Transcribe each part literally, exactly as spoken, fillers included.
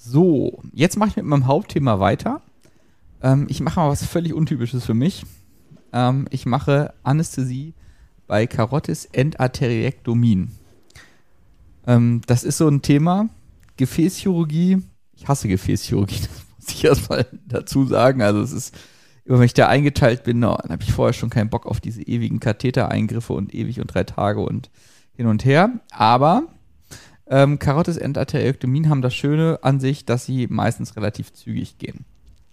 So, jetzt mache ich mit meinem Hauptthema weiter. Ähm, ich mache mal was völlig Untypisches für mich. Ähm, ich mache Anästhesie bei Karotis Endarteriektomien. Ähm, das ist so ein Thema, Gefäßchirurgie. Ich hasse Gefäßchirurgie, das muss ich erstmal dazu sagen. Also es ist, immer wenn ich da eingeteilt bin, no, dann habe ich vorher schon keinen Bock auf diese ewigen Kathetereingriffe und ewig und drei Tage und hin und her. Aber ähm, Karotis Endarteriektomien haben das Schöne an sich, dass sie meistens relativ zügig gehen.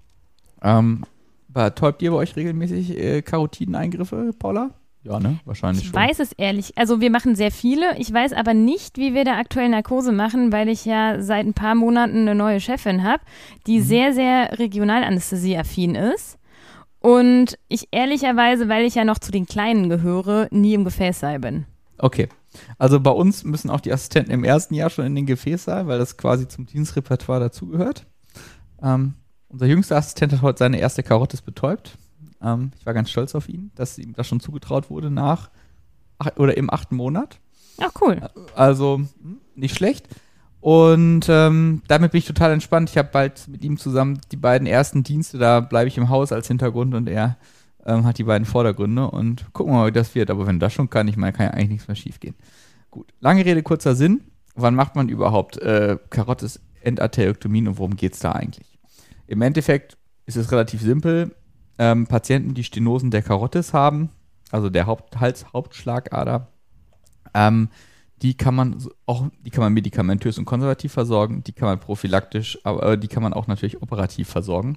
Ähm, betäubt ihr bei euch regelmäßig äh, Karotideneingriffe, Paula? Ja, ne? Wahrscheinlich ich schon. Ich weiß es ehrlich. Also wir machen sehr viele. Ich weiß aber nicht, wie wir da aktuell Narkose machen, weil ich ja seit ein paar Monaten eine neue Chefin habe, die mhm. sehr, sehr regionalanästhesieaffin ist. Und ich ehrlicherweise, weil ich ja noch zu den Kleinen gehöre, nie im Gefäßsaal bin. Okay. Also bei uns müssen auch die Assistenten im ersten Jahr schon in den Gefäßsaal, weil das quasi zum Dienstrepertoire dazugehört. Ähm, unser jüngster Assistent hat heute seine erste Karotis betäubt. Ähm, ich war ganz stolz auf ihn, dass ihm das schon zugetraut wurde nach ach, oder im achten Monat. Ach, cool. Also nicht schlecht. Und ähm, damit bin ich total entspannt. Ich habe bald mit ihm zusammen die beiden ersten Dienste, da bleibe ich im Haus als Hintergrund und er ähm, hat die beiden Vordergründe und gucken wir mal, wie das wird. Aber wenn das schon kann, ich meine, kann ja eigentlich nichts mehr schief gehen. Gut, lange Rede, kurzer Sinn. Wann macht man überhaupt äh, Karotis Endarteriektomien und worum geht es da eigentlich? Im Endeffekt ist es relativ simpel. Ähm, Patienten, die Stenosen der Karotis haben, also der Haupt- Hals-Hauptschlagader, ähm, die kann man auch, die kann man medikamentös und konservativ versorgen, die kann man prophylaktisch, aber die kann man auch natürlich operativ versorgen.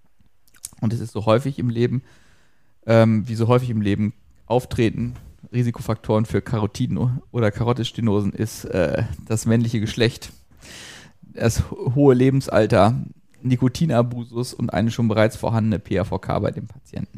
Und es ist so häufig im Leben, ähm, wie so häufig im Leben auftreten, Risikofaktoren für Karotiden oder Karotisstenosen ist äh, das männliche Geschlecht, das hohe Lebensalter, Nikotinabusus und eine schon bereits vorhandene P A V K bei dem Patienten.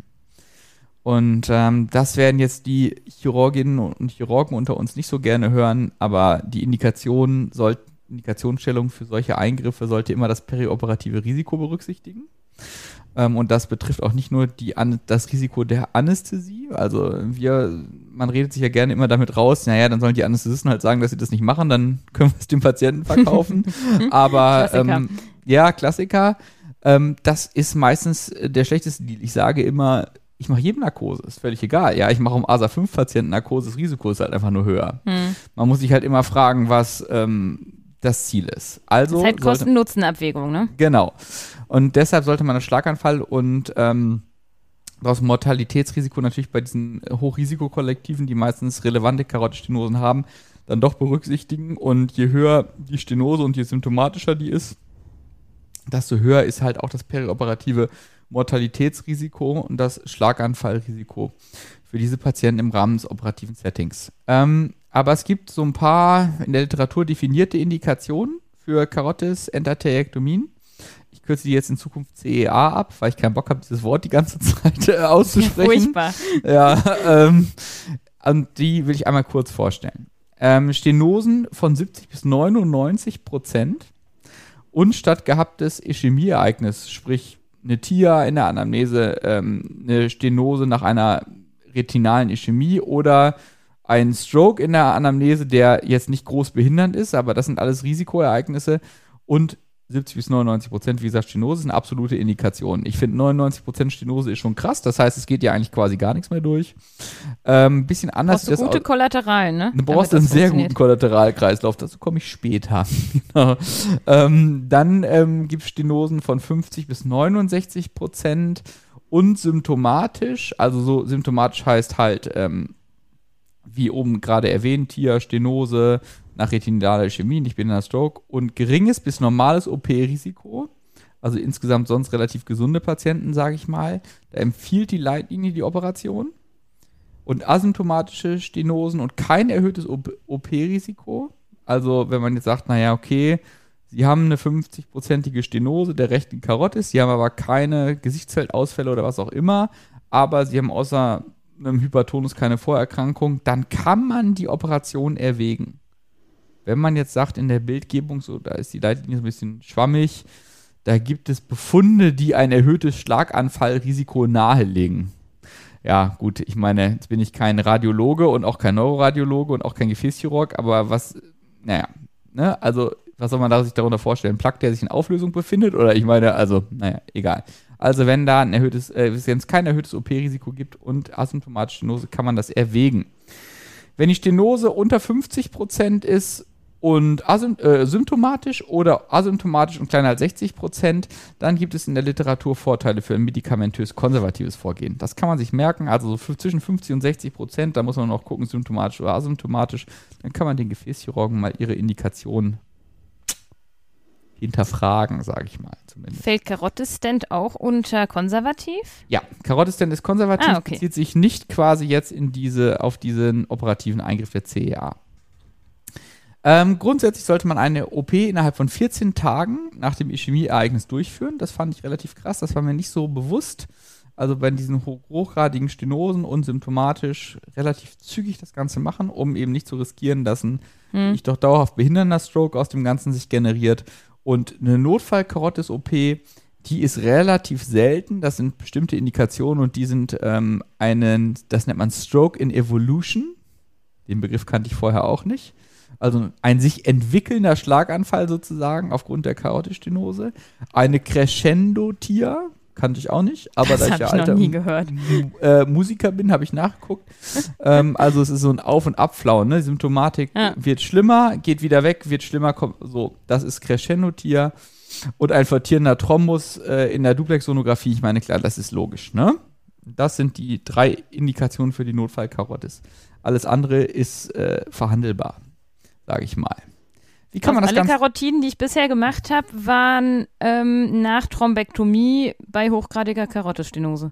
Und ähm, das werden jetzt die Chirurginnen und Chirurgen unter uns nicht so gerne hören, aber die Indikation soll, Indikationsstellung für solche Eingriffe sollte immer das perioperative Risiko berücksichtigen. Ähm, und das betrifft auch nicht nur die, das Risiko der Anästhesie. Also wir, man redet sich ja gerne immer damit raus, naja, dann sollen die Anästhesisten halt sagen, dass sie das nicht machen, dann können wir es dem Patienten verkaufen. Aber ähm, ja, Klassiker. Ähm, das ist meistens der schlechteste Deal. Ich sage immer, ich mache jedem Narkose, ist völlig egal. Ja, ich mache um A S A fünf Patienten Narkose, das Risiko ist halt einfach nur höher. Hm. Man muss sich halt immer fragen, was ähm, das Ziel ist. Also das ist halt Kosten-Nutzen-Abwägung, ne? Genau. Und deshalb sollte man das Schlaganfall und ähm, das Mortalitätsrisiko natürlich bei diesen Hochrisikokollektiven, die meistens relevante Karotidstenosen haben, dann doch berücksichtigen. Und je höher die Stenose und je symptomatischer die ist, desto höher ist halt auch das perioperative Mortalitätsrisiko und das Schlaganfallrisiko für diese Patienten im Rahmen des operativen Settings. Ähm, aber es gibt so ein paar in der Literatur definierte Indikationen für Karotis Endarteriektomien. Ich kürze die jetzt in Zukunft C E A ab, weil ich keinen Bock habe, dieses Wort die ganze Zeit äh, auszusprechen. Ja, furchtbar. Ja, ähm, und die will ich einmal kurz vorstellen. Ähm, Stenosen von siebzig bis neunundneunzig Prozent und stattgehabtes Ischämieereignis, sprich eine T I A in der Anamnese, ähm, eine Stenose nach einer retinalen Ischämie oder ein Stroke in der Anamnese, der jetzt nicht groß behindernd ist, aber das sind alles Risikoereignisse und siebzig bis neunundneunzig Prozent, wie gesagt, Stenose ist eine absolute Indikation. Ich finde, neunundneunzig Prozent Stenose ist schon krass, das heißt, es geht ja eigentlich quasi gar nichts mehr durch. Ein ähm, bisschen anders. Du brauchst gute Kollateralen, ne? Du brauchst einen sehr guten Kollateralkreislauf, dazu komme ich später. Genau. ähm, dann ähm, gibt es Stenosen von fünfzig bis neunundsechzig Prozent und symptomatisch, also so symptomatisch heißt halt, ähm, wie oben gerade erwähnt, T I A, Stenose, nach retinaler Ischämie, ich bin in einer Stroke und geringes bis normales O P-Risiko, also insgesamt sonst relativ gesunde Patienten, sage ich mal, da empfiehlt die Leitlinie die Operation und asymptomatische Stenosen und kein erhöhtes O P-Risiko, also wenn man jetzt sagt, naja, okay, Sie haben eine fünfzig-prozentige Stenose der rechten Karotis, Sie haben aber keine Gesichtsfeldausfälle oder was auch immer, aber Sie haben außer einem Hypertonus keine Vorerkrankung, dann kann man die Operation erwägen. Wenn man jetzt sagt, in der Bildgebung, so, da ist die Leitlinie so ein bisschen schwammig, da gibt es Befunde, die ein erhöhtes Schlaganfallrisiko nahelegen. Ja, gut, ich meine, jetzt bin ich kein Radiologe und auch kein Neuroradiologe und auch kein Gefäßchirurg, aber was, naja, ne, also was soll man da sich darunter vorstellen? Ein Plak, der sich in Auflösung befindet? Oder ich meine, also, naja, egal. Also wenn da ein erhöhtes, äh, wenn es kein erhöhtes O P-Risiko gibt und asymptomatische Stenose, kann man das erwägen. Wenn die Stenose unter fünfzig Prozent ist und asym- äh, symptomatisch oder asymptomatisch und kleiner als sechzig Prozent, dann gibt es in der Literatur Vorteile für ein medikamentös konservatives Vorgehen. Das kann man sich merken, also so f- zwischen fünfzig und sechzig Prozent, da muss man noch gucken, symptomatisch oder asymptomatisch, dann kann man den Gefäßchirurgen mal ihre Indikation hinterfragen, sage ich mal zumindest. Fällt Karottestent auch unter konservativ? Ja, Karottestent ist konservativ, Ah, okay. bezieht sich nicht quasi jetzt in diese, auf diesen operativen Eingriff der C E A. Ähm, grundsätzlich sollte man eine O P innerhalb von vierzehn Tagen nach dem Ischämie-Ereignis durchführen. Das fand ich relativ krass, das war mir nicht so bewusst. Also bei diesen hoch- hochgradigen Stenosen und symptomatisch relativ zügig das Ganze machen, um eben nicht zu riskieren, dass ein Hm. nicht doch dauerhaft behindernder Stroke aus dem Ganzen sich generiert. Und eine Notfall-Karotis-O P, die ist relativ selten. Das sind bestimmte Indikationen und die sind ähm, einen, das nennt man Stroke in Evolution. Den Begriff kannte ich vorher auch nicht. Also ein sich entwickelnder Schlaganfall sozusagen aufgrund der Karotisstenose. Eine Crescendo-Tia, kannte ich auch nicht. Aber Das da ich hab ja ich noch alter nie gehört. Mu- äh, Musiker bin, habe ich nachgeguckt. ähm, also es ist so ein Auf- und Abflauen. Ne? Die Symptomatik Ja. wird schlimmer, geht wieder weg, wird schlimmer. Kommt, so, das ist Crescendo-Tia. Und ein vertierender Thrombus äh, in der Duplex-Sonographie. Ich meine, klar, das ist logisch. Ne? Das sind die drei Indikationen für die Notfall-Karotis. Alles andere ist äh, verhandelbar, sage ich mal. Wie kann man das alle Ganze... Karotiden, die ich bisher gemacht habe, waren ähm, nach Thrombektomie bei hochgradiger Karottestenose.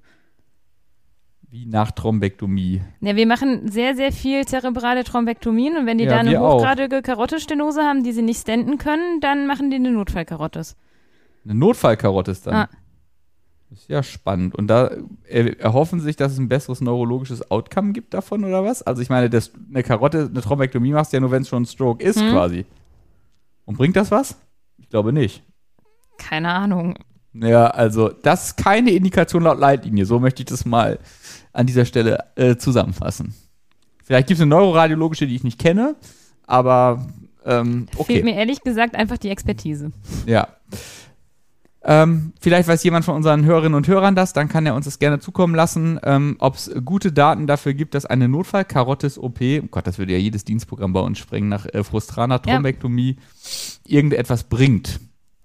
Wie nach Thrombektomie. Ja, wir machen sehr, sehr viel zerebrale Thrombektomien und wenn die Ja, da eine wir auch. hochgradige Karottestenose haben, die sie nicht stenten können, dann machen die eine Notfallkarottes. Eine Notfallkarotis dann. Ah. Das ist ja spannend. Und da er, erhoffen sich, dass es ein besseres neurologisches Outcome gibt davon, oder was? Also ich meine, das, eine Karotte, eine Thrombektomie machst du ja nur, wenn es schon ein Stroke ist, Hm. quasi. Und bringt das was? Ich glaube nicht. Keine Ahnung. Ja, also das ist keine Indikation laut Leitlinie. So möchte ich das mal an dieser Stelle äh, zusammenfassen. Vielleicht gibt es eine neuroradiologische, die ich nicht kenne, aber ähm, okay. Fehlt mir ehrlich gesagt einfach die Expertise. Ja. Ähm, vielleicht weiß jemand von unseren Hörerinnen und Hörern das, dann kann er uns das gerne zukommen lassen, ähm, ob es gute Daten dafür gibt, dass eine Notfall-Karotis-O P, oh Gott, das würde ja jedes Dienstprogramm bei uns sprengen, nach äh, frustraner Thrombektomie irgendetwas bringt.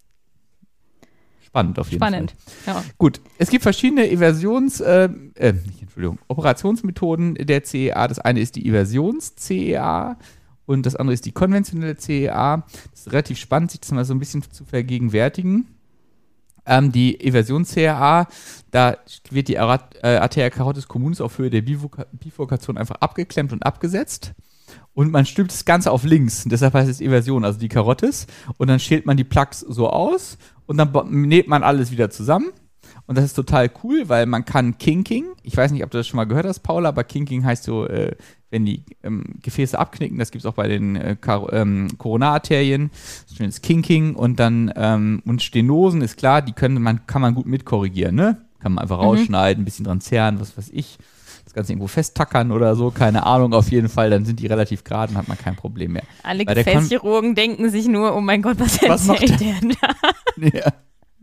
Spannend auf jeden Spannend. Fall. Ja. Gut, es gibt verschiedene Eversions, äh, äh, nicht, Entschuldigung, Operationsmethoden der C E A. Das eine ist die Eversions-C E A und das andere ist die konventionelle C E A. Das ist relativ spannend, sich das mal so ein bisschen zu vergegenwärtigen. Ähm, die Eversions-C E A, da wird die Arat- äh, Arteria carotis communis auf Höhe der Bivoka- Bifurkation einfach abgeklemmt und abgesetzt. Und man stülpt das Ganze auf links. Deshalb heißt es Eversion, also die Karotis. Und dann schält man die Plaques so aus und dann ba- näht man alles wieder zusammen. Und das ist total cool, weil man kann Kinking. Ich weiß nicht, ob du das schon mal gehört hast, Paula, aber Kinking heißt so, äh, wenn die ähm, Gefäße abknicken. Das gibt es auch bei den äh, Kar- ähm, Koronararterien. Das ist schönes Kinking. Und dann ähm, und Stenosen ist klar, die können man, kann man gut mitkorrigieren, ne? Kann man einfach Mhm. rausschneiden, ein bisschen dran zerren, was weiß ich. Das Ganze irgendwo festtackern oder so, keine Ahnung, auf jeden Fall, dann sind die relativ gerade und hat man kein Problem mehr. Alle Bei der Kon- Gefäßchirurgen denken sich nur, oh mein Gott, was Was macht erzählt der da? Ja.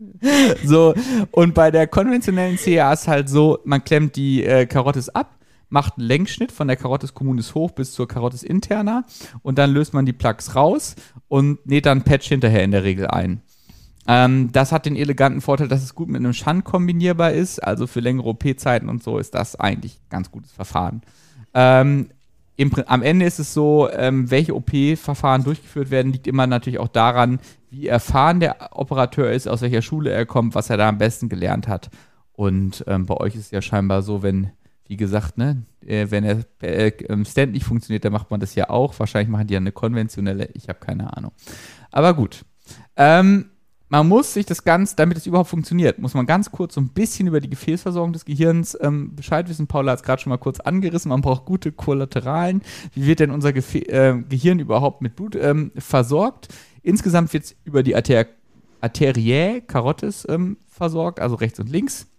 So, und bei der konventionellen C E A ist halt so, man klemmt die äh, Karotis ab, macht einen Längsschnitt von der Carotis communis hoch bis zur Carotis interna und dann löst man die Plaques raus und näht dann ein Patch hinterher in der Regel ein. Ähm, das hat den eleganten Vorteil, dass es gut mit einem Shunt kombinierbar ist, also für längere O P-Zeiten und so ist das eigentlich ein ganz gutes Verfahren. Ähm, Im, Prin- am Ende ist es so, ähm, welche O P-Verfahren durchgeführt werden, liegt immer natürlich auch daran, wie erfahren der Operateur ist, aus welcher Schule er kommt, was er da am besten gelernt hat. Und ähm, bei euch ist es ja scheinbar so, wenn, wie gesagt, ne, äh, wenn der äh, ähm, Stand nicht funktioniert, dann macht man das ja auch. Wahrscheinlich machen die ja eine konventionelle, ich habe keine Ahnung. Aber gut. Ähm, man muss sich das Ganze, damit es überhaupt funktioniert, muss man ganz kurz so ein bisschen über die Gefäßversorgung des Gehirns ähm, Bescheid wissen. Paula hat es gerade schon mal kurz angerissen. Man braucht gute Kollateralen. Wie wird denn unser Gefä- äh, Gehirn überhaupt mit Blut ähm, versorgt? Insgesamt wird es über die Arter- Arteriae carotis ähm, versorgt, also rechts und links.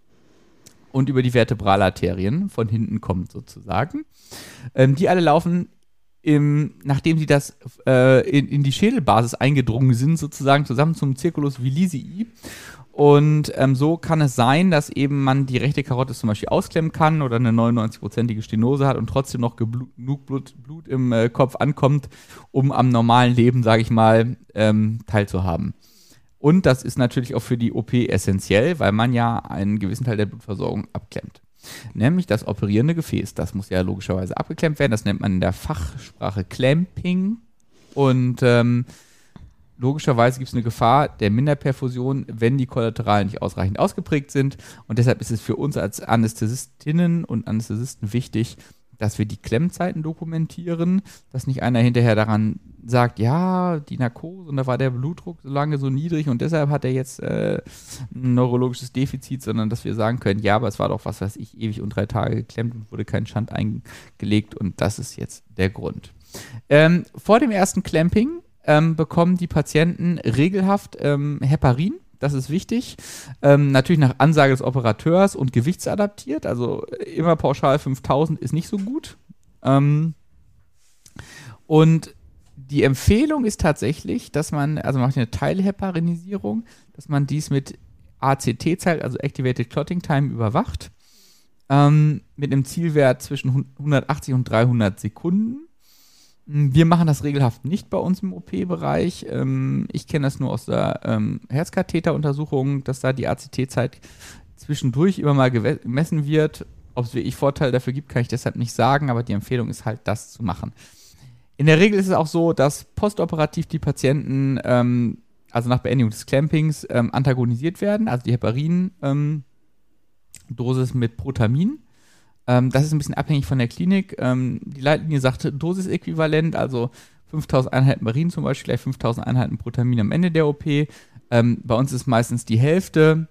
Und über die Vertebralarterien von hinten kommt sozusagen. Ähm, die alle laufen im, nachdem sie das äh, in, in die Schädelbasis eingedrungen sind, sozusagen zusammen zum Circulus villisii. Und ähm, so kann es sein, dass eben man die rechte Karotte zum Beispiel ausklemmen kann oder eine neunundneunzig-prozentige Stenose hat und trotzdem noch geblut, genug Blut, Blut im äh, Kopf ankommt, um am normalen Leben, sage ich mal, ähm, teilzuhaben. Und das ist natürlich auch für die O P essentiell, weil man ja einen gewissen Teil der Blutversorgung abklemmt. Nämlich das operierende Gefäß. Das muss ja logischerweise abgeklemmt werden. Das nennt man in der Fachsprache Clamping. Und ähm, logischerweise gibt es eine Gefahr der Minderperfusion, wenn die Kollateralen nicht ausreichend ausgeprägt sind. Und deshalb ist es für uns als Anästhesistinnen und Anästhesisten wichtig, dass wir die Klemmzeiten dokumentieren, dass nicht einer hinterher daran sagt, ja, die Narkose und da war der Blutdruck so lange so niedrig und deshalb hat er jetzt äh, ein neurologisches Defizit, sondern dass wir sagen können, ja, aber es war doch, was weiß ich, ewig und drei Tage geklemmt und wurde kein Schand eingelegt und das ist jetzt der Grund. Ähm, vor dem ersten Clamping ähm, bekommen die Patienten regelhaft ähm, Heparin. Das ist wichtig. Ähm, natürlich nach Ansage des Operateurs und gewichtsadaptiert. Also immer pauschal fünftausend ist nicht so gut. Ähm, und die Empfehlung ist tatsächlich, dass man, also man macht eine Teilheparinisierung, dass man dies mit A C T-Zeit, also Activated Clotting Time, überwacht. Ähm, mit einem Zielwert zwischen hundertachtzig und dreihundert Sekunden. Wir machen das regelhaft nicht bei uns im O P-Bereich. Ähm, ich kenne das nur aus der ähm, Herzkatheteruntersuchung, dass da die A C T-Zeit zwischendurch immer mal gemessen wird. Ob es wirklich Vorteile dafür gibt, kann ich deshalb nicht sagen, aber die Empfehlung ist halt, das zu machen. In der Regel ist es auch so, dass postoperativ die Patienten, ähm, also nach Beendigung des Clampings, ähm, antagonisiert werden, also die Heparin-Dosis ähm, mit Protamin. Das ist ein bisschen abhängig von der Klinik. Ähm, die Leitlinie sagt Dosisäquivalent, also fünftausend Einheiten Heparin zum Beispiel, gleich fünftausend Einheiten Protamin am Ende der O P. Ähm, bei uns ist meistens die Hälfte.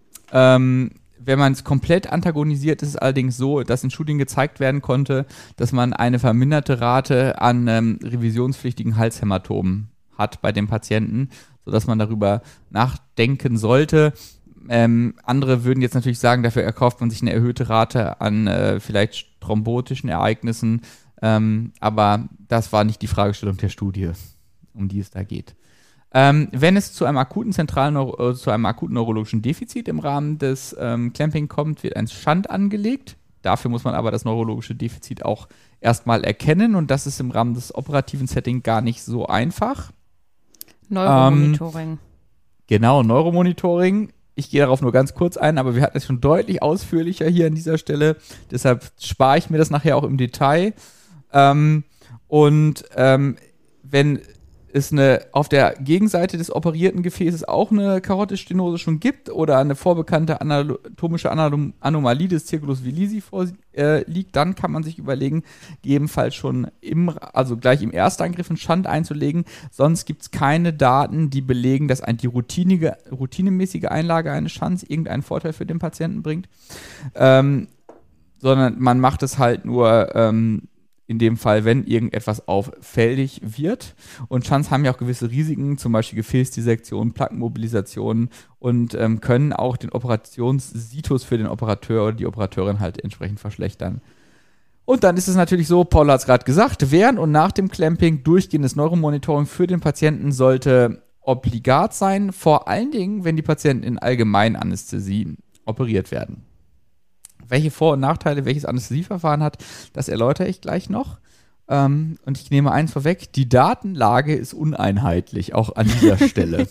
Ähm, wenn man es komplett antagonisiert, ist es allerdings so, dass in Studien gezeigt werden konnte, dass man eine verminderte Rate an ähm, revisionspflichtigen Halshämatomen hat bei den Patienten, sodass man darüber nachdenken sollte. Ähm, andere würden jetzt natürlich sagen, dafür erkauft man sich eine erhöhte Rate an äh, vielleicht thrombotischen Ereignissen, ähm, aber das war nicht die Fragestellung der Studie, um die es da geht. Ähm, wenn es zu einem akuten zentralen, äh, zu einem akuten neurologischen Defizit im Rahmen des ähm, Clamping kommt, wird ein Schand angelegt. Dafür muss man aber das neurologische Defizit auch erstmal erkennen und das ist im Rahmen des operativen Settings gar nicht so einfach. Neuromonitoring. Ähm, genau, Neuromonitoring. Ich gehe darauf nur ganz kurz ein, aber wir hatten es schon deutlich ausführlicher hier an dieser Stelle. Deshalb spare ich mir das nachher auch im Detail. Ähm, und ähm, wenn es eine, auf der Gegenseite des operierten Gefäßes auch eine Karottestenose schon gibt oder eine vorbekannte anatomische Anom- Anomalie des Circulus villisii vorliegt, äh, dann kann man sich überlegen, gegebenenfalls schon im, also gleich im Erstangriff einen Schand einzulegen. Sonst gibt es keine Daten, die belegen, dass ein, die routinige, routinemäßige Einlage eines Schands irgendeinen Vorteil für den Patienten bringt. Ähm, sondern man macht es halt nur ähm, in dem Fall, wenn irgendetwas auffällig wird. Und Shunts haben ja auch gewisse Risiken, zum Beispiel Gefäßdissektion, Plackenmobilisation und ähm, können auch den Operationssitus für den Operateur oder die Operateurin halt entsprechend verschlechtern. Und dann ist es natürlich so, Paula hat es gerade gesagt, während und nach dem Clamping durchgehendes Neuromonitoring für den Patienten sollte obligat sein, vor allen Dingen, wenn die Patienten in Allgemeinanästhesie operiert werden. Welche Vor- und Nachteile welches Anästhesieverfahren hat, das erläutere ich gleich noch. Ähm, und ich nehme eins vorweg, die Datenlage ist uneinheitlich, auch an dieser Stelle.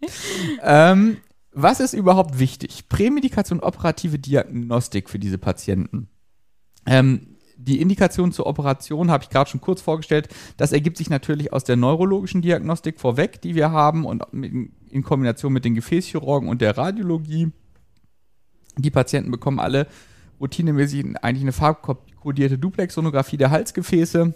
ähm, was ist überhaupt wichtig? Prämedikation, operative Diagnostik für diese Patienten. Ähm, die Indikation zur Operation habe ich gerade schon kurz vorgestellt. Das ergibt sich natürlich aus der neurologischen Diagnostik vorweg, die wir haben und in Kombination mit den Gefäßchirurgen und der Radiologie. Die Patienten bekommen alle routinemäßig eigentlich eine farbkodierte Duplex-Sonographie der Halsgefäße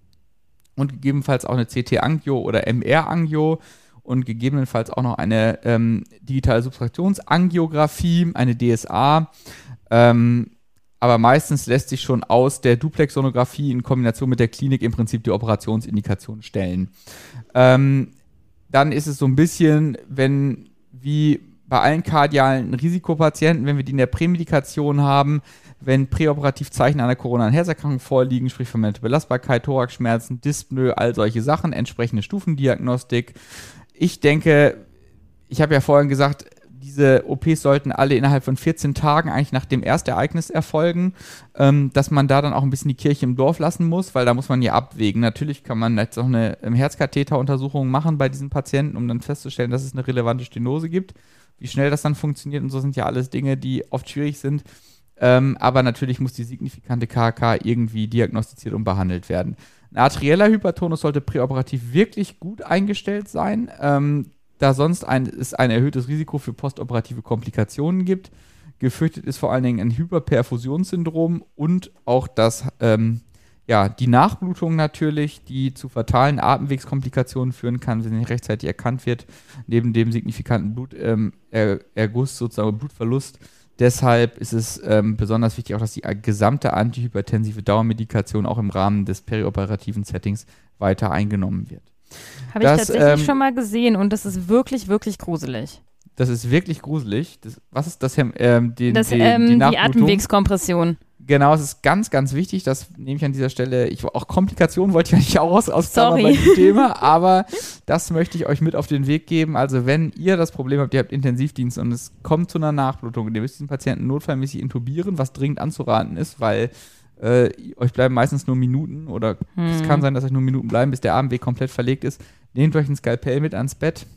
und gegebenenfalls auch eine C T-Angio oder M R-Angio und gegebenenfalls auch noch eine ähm, digitale Subtraktionsangiographie, eine D S A. Ähm, aber meistens lässt sich schon aus der Duplex-Sonographie in Kombination mit der Klinik im Prinzip die Operationsindikation stellen. Ähm, dann ist es so ein bisschen, wenn wie bei allen kardialen Risikopatienten, wenn wir die in der Prämedikation haben, wenn präoperativ Zeichen einer koronaren Herzerkrankung vorliegen, sprich verminderte Belastbarkeit, Thoraxschmerzen, Dyspnoe, all solche Sachen, entsprechende Stufendiagnostik. Ich denke, ich habe ja vorhin gesagt, diese O Ps sollten alle innerhalb von vierzehn Tagen eigentlich nach dem Erstereignis erfolgen, ähm, dass man da dann auch ein bisschen die Kirche im Dorf lassen muss, weil da muss man ja abwägen. Natürlich kann man jetzt auch eine ähm, Herzkatheteruntersuchung machen bei diesen Patienten, um dann festzustellen, dass es eine relevante Stenose gibt. Wie schnell das dann funktioniert und so sind ja alles Dinge, die oft schwierig sind. Ähm, aber natürlich muss die signifikante K H K irgendwie diagnostiziert und behandelt werden. Ein arterieller Hypertonus sollte präoperativ wirklich gut eingestellt sein, ähm, da sonst ein, es ein erhöhtes Risiko für postoperative Komplikationen gibt. Gefürchtet ist vor allen Dingen ein Hyperperfusionssyndrom und auch das, ähm, ja, die Nachblutung natürlich, die zu fatalen Atemwegskomplikationen führen kann, wenn sie nicht rechtzeitig erkannt wird, neben dem signifikanten Bluterguss, ähm, er, sozusagen Blutverlust. Deshalb ist es ähm, besonders wichtig, auch dass die gesamte antihypertensive Dauermedikation auch im Rahmen des perioperativen Settings weiter eingenommen wird. Habe ich tatsächlich ähm, schon mal gesehen und das ist wirklich, wirklich gruselig. Das ist wirklich gruselig. Das, was ist das? Ähm, den, das den, ähm, die, die Atemwegskompression. Genau, es ist ganz, ganz wichtig. Das nehme ich an dieser Stelle. Ich, auch Komplikationen wollte ich ja nicht auch aus, ausklammern bei dem Thema, aber das möchte ich euch mit auf den Weg geben. Also wenn ihr das Problem habt, ihr habt Intensivdienst und es kommt zu einer Nachblutung und ihr müsst diesen Patienten notfallmäßig intubieren, was dringend anzuraten ist, weil äh, euch bleiben meistens nur Minuten oder hm. es kann sein, dass euch nur Minuten bleiben, bis der Atemweg komplett verlegt ist. Nehmt euch ein Skalpell mit ans Bett,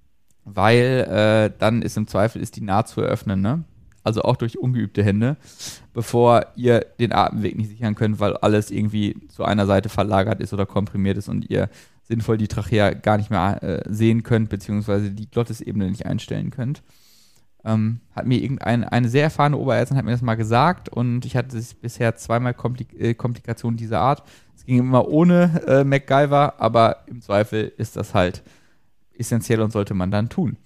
weil äh, dann ist im Zweifel ist die Naht zu eröffnen, ne? Also auch durch ungeübte Hände, bevor ihr den Atemweg nicht sichern könnt, weil alles irgendwie zu einer Seite verlagert ist oder komprimiert ist und ihr sinnvoll die Trachea gar nicht mehr äh, sehen könnt, beziehungsweise die Glottesebene nicht einstellen könnt. Ähm, hat mir irgendeine eine sehr erfahrene Oberärztin hat mir das mal gesagt und ich hatte bisher zweimal Komplik- äh, Komplikationen dieser Art. Es ging immer ohne äh, MacGyver, aber im Zweifel ist das halt essentiell und sollte man dann tun.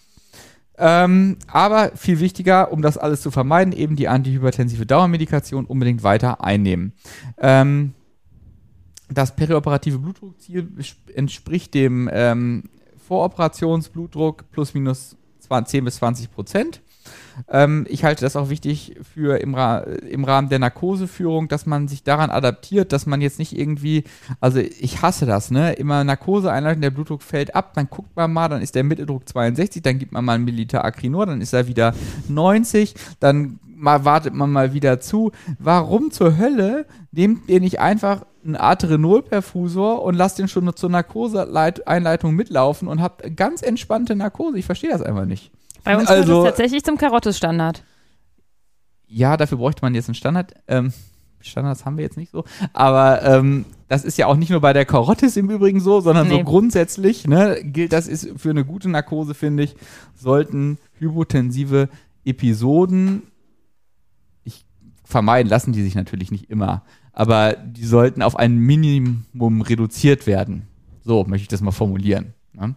Ähm, aber viel wichtiger, um das alles zu vermeiden, eben die antihypertensive Dauermedikation unbedingt weiter einnehmen. Ähm, das perioperative Blutdruckziel entspricht dem ähm, Voroperationsblutdruck plus minus zehn bis zwanzig Prozent. Ähm, ich halte das auch wichtig für im, Ra- im Rahmen der Narkoseführung, dass man sich daran adaptiert, dass man jetzt nicht irgendwie, also ich hasse das, ne, immer Narkose einleiten, der Blutdruck fällt ab, dann guckt man mal, dann ist der Mitteldruck zweiundsechzig, dann gibt man mal einen Milliliter Acrinor, dann ist er wieder neunzig, dann mal wartet man mal wieder zu. Warum zur Hölle nehmt ihr nicht einfach einen Arterenol-Perfusor und lasst den schon zur Narkoseeinleitung mitlaufen und habt ganz entspannte Narkose? Ich verstehe das einfach nicht. Bei uns also, gehört es tatsächlich zum Karottes-Standard. Ja, dafür bräuchte man jetzt einen Standard. Ähm, Standards haben wir jetzt nicht so. Aber ähm, das ist ja auch nicht nur bei der Karotis im Übrigen so, sondern nee. so grundsätzlich, ne, gilt das ist für eine gute Narkose, finde ich, sollten hypotensive Episoden, ich vermeiden lassen die sich natürlich nicht immer, aber die sollten auf ein Minimum reduziert werden. So möchte ich das mal formulieren. Ne?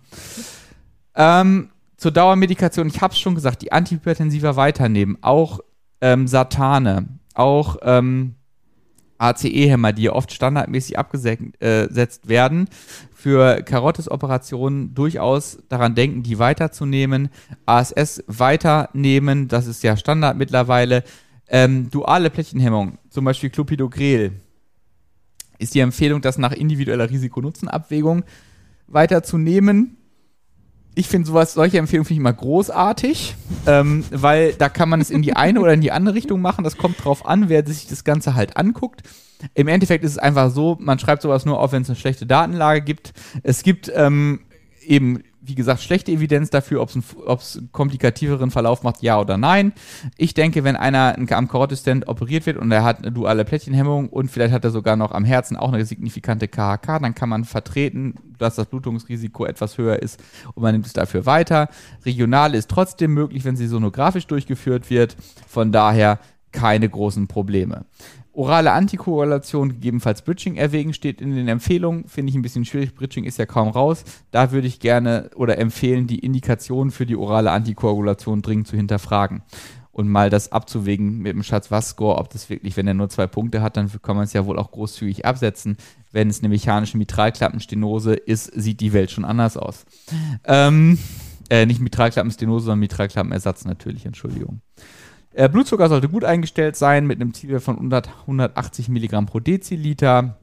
Ähm, Zur Dauermedikation, ich habe es schon gesagt, die Antihypertensiva weiternehmen, auch ähm, Satane, auch ähm, A C E-Hämmer, die ja oft standardmäßig abgesetzt werden, für Karotis-Operationen durchaus daran denken, die weiterzunehmen, A S S weiternehmen, das ist ja Standard mittlerweile, ähm, duale Plättchenhemmung, zum Beispiel Clopidogrel, ist die Empfehlung, das nach individueller Risiko-Nutzen-Abwägung weiterzunehmen. Ich finde sowas, solche Empfehlungen finde ich immer großartig, ähm, weil da kann man es in die eine oder in die andere Richtung machen. Das kommt drauf an, wer sich das Ganze halt anguckt. Im Endeffekt ist es einfach so, man schreibt sowas nur auf, wenn es eine schlechte Datenlage gibt. Es gibt ähm, eben, wie gesagt, schlechte Evidenz dafür, ob es einen komplikativeren Verlauf macht, ja oder nein. Ich denke, wenn einer am Karotis-Stent operiert wird und er hat eine duale Plättchenhemmung und vielleicht hat er sogar noch am Herzen auch eine signifikante K H K, dann kann man vertreten, dass das Blutungsrisiko etwas höher ist und man nimmt es dafür weiter. Regionale ist trotzdem möglich, wenn sie sonografisch durchgeführt wird. Von daher keine großen Probleme. Orale Antikoagulation, gegebenenfalls Bridging erwägen, steht in den Empfehlungen. Finde ich ein bisschen schwierig. Bridging ist ja kaum raus. Da würde ich gerne oder empfehlen, die Indikationen für die orale Antikoagulation dringend zu hinterfragen. Und mal das abzuwägen mit dem Schatz-Was-Score, ob das wirklich, wenn er nur zwei Punkte hat, dann kann man es ja wohl auch großzügig absetzen. Wenn es eine mechanische Mitralklappenstenose ist, sieht die Welt schon anders aus. Ähm, Äh, nicht Mitralklappenstenose, sondern Mitralklappenersatz natürlich, Entschuldigung. Äh, Blutzucker sollte gut eingestellt sein mit einem Zielwert von hundert, hundertachtzig Milligramm pro Deziliter.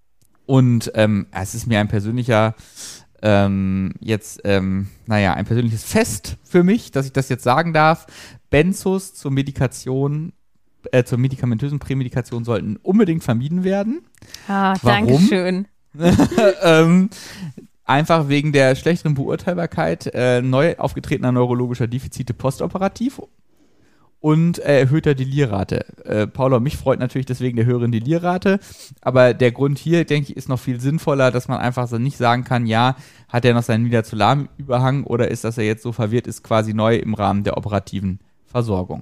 Und ähm, es ist mir ein persönlicher, ähm, jetzt, ähm, naja, ein persönliches Fest für mich, dass ich das jetzt sagen darf. Benzos zur Medikation, äh, zur medikamentösen Prämedikation sollten unbedingt vermieden werden. Ah, danke schön. ähm, einfach wegen der schlechteren Beurteilbarkeit äh, neu aufgetretener neurologischer Defizite postoperativ und äh, erhöhter Delirrate. Äh, Paula und mich freut natürlich deswegen der höheren Delirrate, aber der Grund hier, denke ich, ist noch viel sinnvoller, dass man einfach so nicht sagen kann, ja, hat er noch seinen Midazolam-Überhang oder ist, dass er jetzt so verwirrt ist, quasi neu im Rahmen der operativen Versorgung.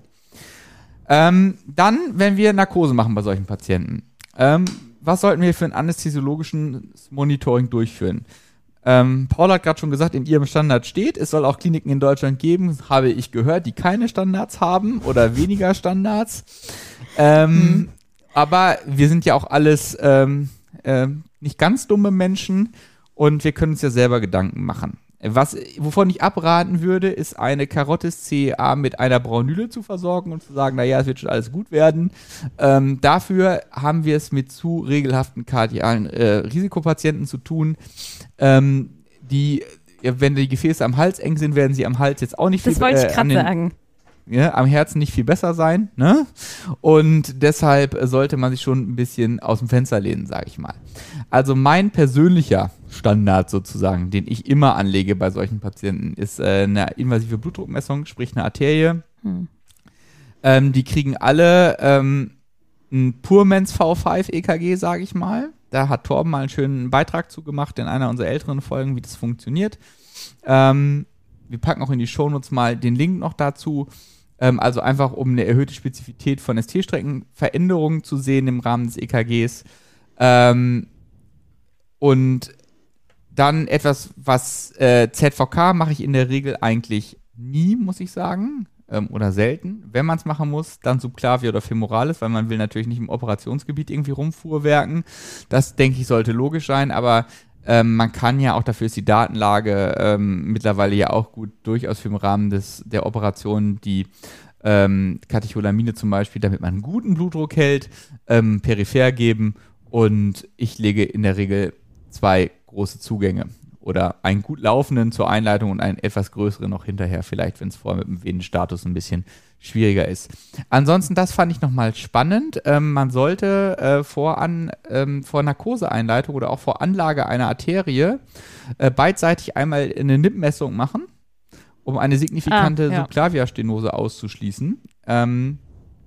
Ähm, dann, wenn wir Narkose machen bei solchen Patienten, ähm, was sollten wir für ein anästhesiologisches Monitoring durchführen? Ähm, Paul hat gerade schon gesagt, in ihrem Standard steht, es soll auch Kliniken in Deutschland geben, habe ich gehört, die keine Standards haben oder weniger Standards. Ähm, mhm. Aber wir sind ja auch alles ähm, äh, nicht ganz dumme Menschen und wir können uns ja selber Gedanken machen. Was, wovon ich abraten würde, ist eine Carotis C E A mit einer Braunyle zu versorgen und zu sagen, naja, es wird schon alles gut werden. Ähm, dafür haben wir es mit zu regelhaften kardialen äh, Risikopatienten zu tun, ähm, die, wenn die Gefäße am Hals eng sind, werden sie am Hals jetzt auch nicht das viel wollte äh, ich gerade sagen. Ja, am Herzen nicht viel besser sein, ne? Und deshalb sollte man sich schon ein bisschen aus dem Fenster lehnen, sage ich mal. Also mein persönlicher Standard sozusagen, den ich immer anlege bei solchen Patienten, ist äh, eine invasive Blutdruckmessung, sprich eine Arterie. Hm. Ähm, die kriegen alle ähm, ein Purmens V fünf E K G, sage ich mal. Da hat Torben mal einen schönen Beitrag zu gemacht in einer unserer älteren Folgen, wie das funktioniert. Ähm, wir packen auch in die Shownotes mal den Link noch dazu. Ähm, also einfach, um eine erhöhte Spezifität von S T-Streckenveränderungen zu sehen im Rahmen des E K Gs. Ähm, und dann etwas, was äh, Z V K mache ich in der Regel eigentlich nie, muss ich sagen. Ähm, oder selten. Wenn man es machen muss, dann Subclavia oder Femoralis, weil man will natürlich nicht im Operationsgebiet irgendwie rumfuhrwerken. Das, denke ich, sollte logisch sein, aber ähm, man kann ja auch, dafür ist die Datenlage ähm, mittlerweile ja auch gut durchaus für im Rahmen des, der Operation die ähm, Katecholamine zum Beispiel, damit man einen guten Blutdruck hält, ähm, peripher geben und ich lege in der Regel zwei große Zugänge. Oder einen gut laufenden zur Einleitung und einen etwas größeren noch hinterher, vielleicht, wenn es vorher mit dem Venenstatus ein bisschen schwieriger ist. Ansonsten, das fand ich nochmal spannend. Ähm, man sollte äh, vor, an, ähm, vor Narkoseeinleitung oder auch vor Anlage einer Arterie äh, beidseitig einmal eine N I P-Messung machen, um eine signifikante ah, ja. Subclavia-Stenose auszuschließen. Ähm,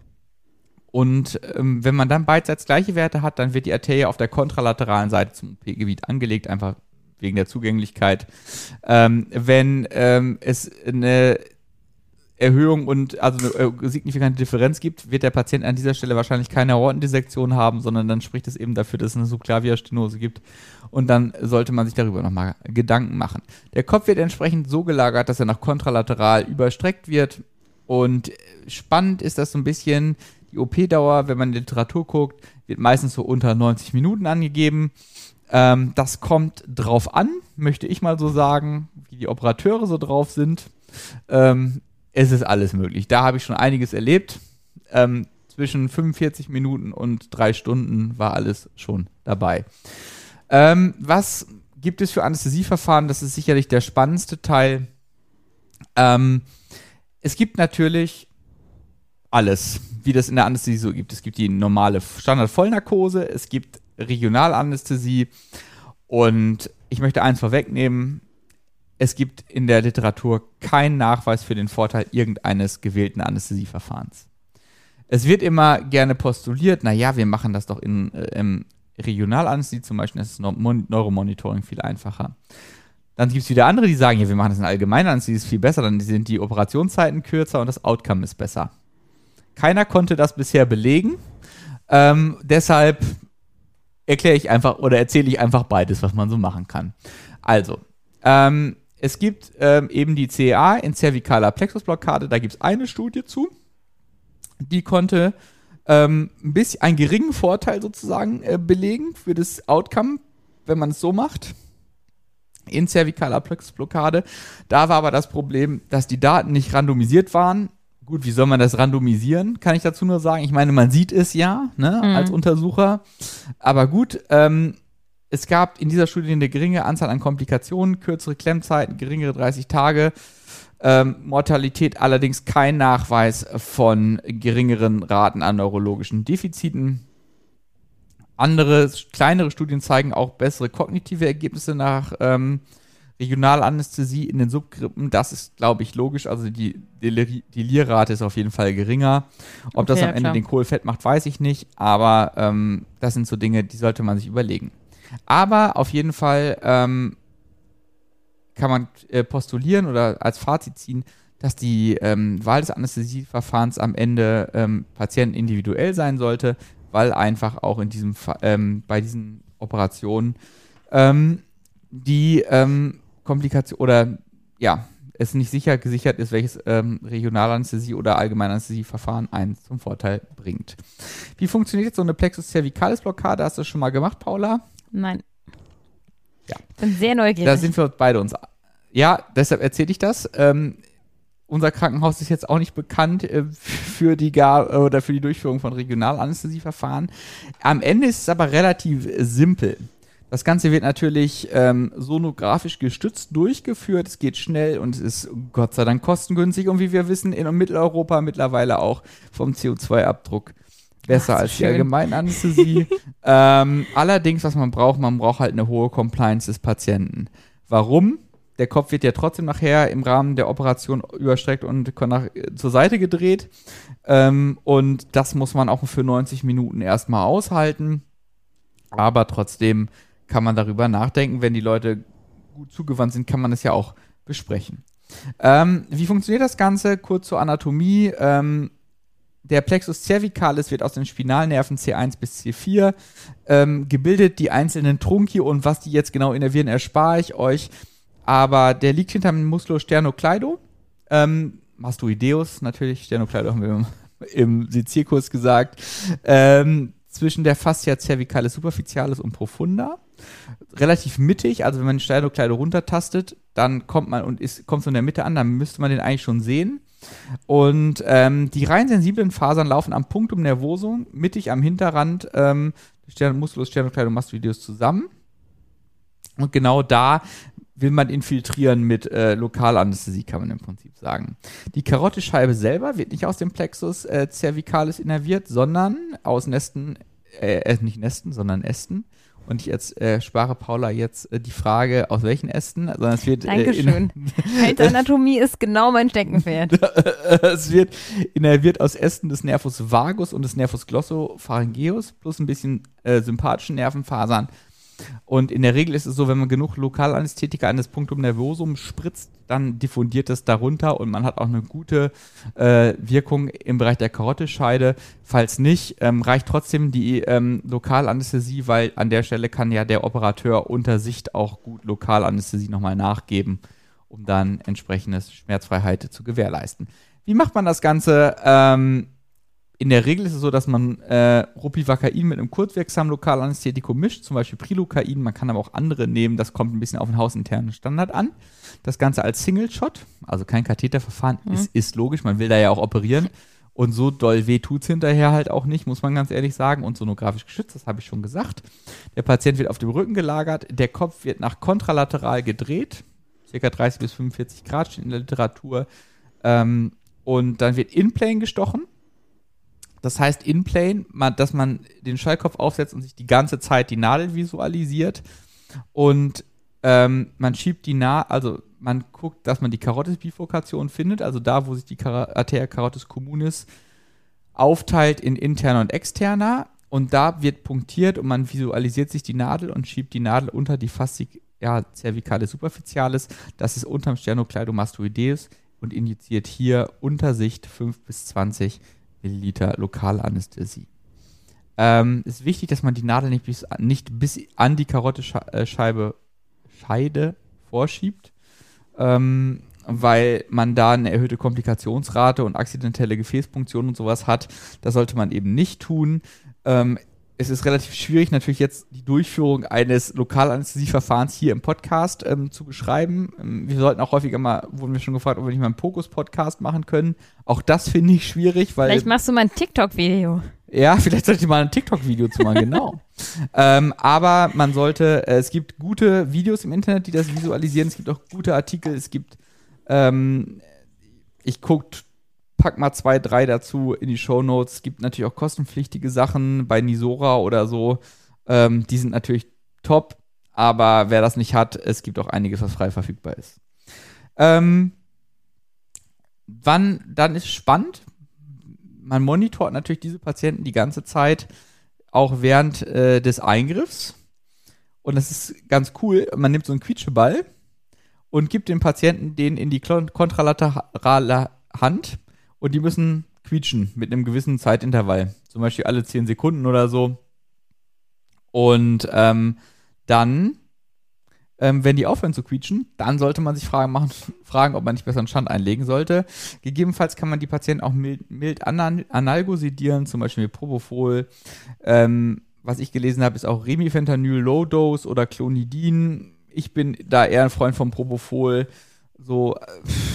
Und ähm, wenn man dann beidseits gleiche Werte hat, dann wird die Arterie auf der kontralateralen Seite zum O P-Gebiet angelegt, einfach wegen der Zugänglichkeit. Ähm, wenn ähm, es eine Erhöhung und also eine äh, signifikante Differenz gibt, wird der Patient an dieser Stelle wahrscheinlich keine Aortendissektion haben, sondern dann spricht es eben dafür, dass es eine Subclavia-Stenose gibt. Und dann sollte man sich darüber nochmal Gedanken machen. Der Kopf wird entsprechend so gelagert, dass er nach kontralateral überstreckt wird. Und spannend ist das so ein bisschen, die O P-Dauer, wenn man in die Literatur guckt, wird meistens so unter neunzig Minuten angegeben. Ähm, das kommt drauf an, möchte ich mal so sagen, wie die Operateure so drauf sind. Ähm, es ist alles möglich. Da habe ich schon einiges erlebt. Ähm, zwischen fünfundvierzig Minuten und drei Stunden war alles schon dabei. Ähm, was gibt es für Anästhesieverfahren? Das ist sicherlich der spannendste Teil. Ähm, es gibt natürlich alles, wie das in der Anästhesie so gibt. Es gibt die normale Standard-Vollnarkose, es gibt Regionalanästhesie und ich möchte eins vorwegnehmen, es gibt in der Literatur keinen Nachweis für den Vorteil irgendeines gewählten Anästhesieverfahrens. Es wird immer gerne postuliert, naja, wir machen das doch in äh, im Regionalanästhesie zum Beispiel, das ist Neuromonitoring viel einfacher. Dann gibt es wieder andere, die sagen, ja, wir machen das in Allgemeinanästhesie, ist viel besser, dann sind die Operationszeiten kürzer und das Outcome ist besser. Keiner konnte das bisher belegen, ähm, deshalb erkläre ich einfach oder erzähle ich einfach beides, was man so machen kann. Also, ähm, es gibt ähm, eben die C E A in zervikaler Plexusblockade, da gibt es eine Studie zu, die konnte ähm, ein bisschen einen geringen Vorteil sozusagen äh, belegen für das Outcome, wenn man es so macht. in zervikaler Plexusblockade. Da war aber das Problem, dass die Daten nicht randomisiert waren. Gut, wie soll man das randomisieren, kann ich dazu nur sagen. Ich meine, man sieht es ja, ne, mhm. als Untersucher. Aber gut, ähm, es gab in dieser Studie eine geringe Anzahl an Komplikationen, kürzere Klemmzeiten, geringere dreißig Tage. Ähm, Mortalität allerdings kein Nachweis von geringeren Raten an neurologischen Defiziten. Andere, kleinere Studien zeigen auch bessere kognitive Ergebnisse nach ähm, Regionalanästhesie in den Subgruppen. Das ist, glaube ich, logisch. Also die Delirierrate ist auf jeden Fall geringer. Ob okay, das am ja, Ende klar. den Kohl fett macht, weiß ich nicht. Aber ähm, das sind so Dinge, die sollte man sich überlegen. Aber auf jeden Fall ähm, kann man äh, postulieren oder als Fazit ziehen, dass die ähm, Wahl des Anästhesieverfahrens am Ende ähm, Patienten individuell sein sollte, weil einfach auch in diesem ähm, bei diesen Operationen ähm, die ähm, Komplikation oder ja, es nicht sicher gesichert ist, welches ähm, Regionalanästhesie oder Allgemeinanästhesieverfahren einen zum Vorteil bringt. Wie funktioniert jetzt so eine Plexus cervicalis Blockade? Hast du das schon mal gemacht, Paula? Nein. Ja. Ich bin sehr neugierig. Da sind wir beide uns. Ja, deshalb erzähle ich das. Ähm, unser Krankenhaus ist jetzt auch nicht bekannt äh, für die Gar oder für die Durchführung von Regionalanästhesieverfahren. Am Ende ist es aber relativ simpel. Das Ganze wird natürlich ähm, sonografisch gestützt durchgeführt. Es geht schnell und es ist Gott sei Dank kostengünstig und wie wir wissen, in Mitteleuropa mittlerweile auch vom C O zwei Abdruck besser Ach, als schön. die Allgemeinanästhesie. ähm, allerdings, was man braucht, man braucht halt eine hohe Compliance des Patienten. Warum? Der Kopf wird ja trotzdem nachher im Rahmen der Operation überstreckt und nach, zur Seite gedreht. Ähm, und das muss man auch für neunzig Minuten erstmal aushalten. Aber trotzdem kann man darüber nachdenken. Wenn die Leute gut zugewandt sind, kann man das ja auch besprechen. Ähm, wie funktioniert das Ganze? Kurz zur Anatomie. Ähm, der Plexus cervicalis wird aus den Spinalnerven C eins bis C vier ähm, gebildet. Die einzelnen Trunki und was die jetzt genau innervieren, erspare ich euch. Aber der liegt hinter dem Musculus sternocleido. Ähm, Mastoideus natürlich. Sternocleido haben wir im, im Sezierkurs gesagt. Ähm, zwischen der Fascia cervicalis superficialis und profunda. Relativ mittig, also wenn man den Sternocleido runtertastet, dann kommt man und ist, kommt so in der Mitte an, dann müsste man den eigentlich schon sehen. Und ähm, die rein sensiblen Fasern laufen am Punctum nervosum, mittig am Hinterrand ähm, Stern, Musculus sternocleidomastoideus zusammen. Und genau da will man infiltrieren mit äh, Lokalanästhesie, kann man im Prinzip sagen. Die Karottescheibe selber wird nicht aus dem Plexus äh, cervicalis innerviert, sondern aus Nesten, äh, nicht Nesten, sondern Ästen. Und ich jetzt äh, spare Paula jetzt äh, die Frage, aus welchen Ästen, sondern es wird Dankeschön. Äh, Anatomie ist genau mein Steckenpferd. Es wird innerviert aus Ästen des Nervus vagus und des Nervus glossopharyngeus plus ein bisschen äh, sympathischen Nervenfasern. Und in der Regel ist es so, wenn man genug Lokalanästhetika an das Punctum nervosum spritzt, dann diffundiert es darunter und man hat auch eine gute äh, Wirkung im Bereich der Karottescheide. Falls nicht, ähm, reicht trotzdem die ähm, Lokalanästhesie, weil an der Stelle kann ja der Operateur unter Sicht auch gut Lokalanästhesie nochmal nachgeben, um dann entsprechende Schmerzfreiheit zu gewährleisten. Wie macht man das Ganze? Ähm, In der Regel ist es so, dass man äh, Ropivacain mit einem kurzwirksamen Lokalanästhetikum mischt, zum Beispiel Prilocain. Man kann aber auch andere nehmen, das kommt ein bisschen auf den hausinternen Standard an. Das Ganze als Single-Shot, also kein Katheterverfahren, mhm. ist, ist logisch, man will da ja auch operieren. Und so doll weh tut es hinterher halt auch nicht, muss man ganz ehrlich sagen. Und sonografisch geschützt, das habe ich schon gesagt. Der Patient wird auf dem Rücken gelagert, der Kopf wird nach kontralateral gedreht, ca. dreißig bis fünfundvierzig Grad steht in der Literatur. Ähm, und dann wird in-plane gestochen. Das heißt in-plane, dass man den Schallkopf aufsetzt und sich die ganze Zeit die Nadel visualisiert. Und ähm, man schiebt die Nadel, also man guckt, dass man die Karotisbifurkation findet, also da, wo sich die Kar- Arteria carotis communis aufteilt in interna und externa. Und da wird punktiert und man visualisiert sich die Nadel und schiebt die Nadel unter die Fascia cervicalis superficialis. Das ist unterm Sternocleidomastoideus und injiziert hier unter Sicht fünf bis zwanzig Milliliter Lokalanästhesie. Ähm, ist wichtig, dass man die Nadel nicht bis, nicht bis an die Karottescheibe Scheide vorschiebt, ähm, weil man da eine erhöhte Komplikationsrate und akzidentelle Gefäßpunktion und sowas hat. Das sollte man eben nicht tun. Ähm, es ist relativ schwierig, natürlich jetzt die Durchführung eines Lokalanästhesieverfahrens hier im Podcast ähm, zu beschreiben. Ähm, wir sollten auch häufiger mal, wurden wir schon gefragt, ob wir nicht mal einen Pokus-Podcast machen können. Auch das finde ich schwierig, weil... Vielleicht machst du mal ein TikTok-Video. Ja, vielleicht sollte ich mal ein TikTok-Video zu machen, genau. ähm, aber man sollte, äh, es gibt gute Videos im Internet, die das visualisieren. Es gibt auch gute Artikel. Es gibt, ähm, ich guckt pack mal zwei, drei dazu in die Shownotes. Es gibt natürlich auch kostenpflichtige Sachen bei Nisora oder so. Ähm, die sind natürlich top, aber wer das nicht hat, es gibt auch einiges, was frei verfügbar ist. Ähm, wann, dann ist spannend. Man monitort natürlich diese Patienten die ganze Zeit, auch während äh, des Eingriffs. Und das ist ganz cool. Man nimmt so einen Quietscheball und gibt dem Patienten den in die kontralaterale Hand. Und die müssen quietschen mit einem gewissen Zeitintervall. Zum Beispiel alle zehn Sekunden oder so. Und ähm, dann, ähm, wenn die aufhören zu quietschen, dann sollte man sich Fragen machen, fragen, ob man nicht besser einen Stand einlegen sollte. Gegebenenfalls kann man die Patienten auch mild, mild anal- analgesidieren, zum Beispiel mit Propofol. Ähm, was ich gelesen habe, ist auch Remifentanil Low Dose oder Clonidin. Ich bin da eher ein Freund von Propofol. So äh,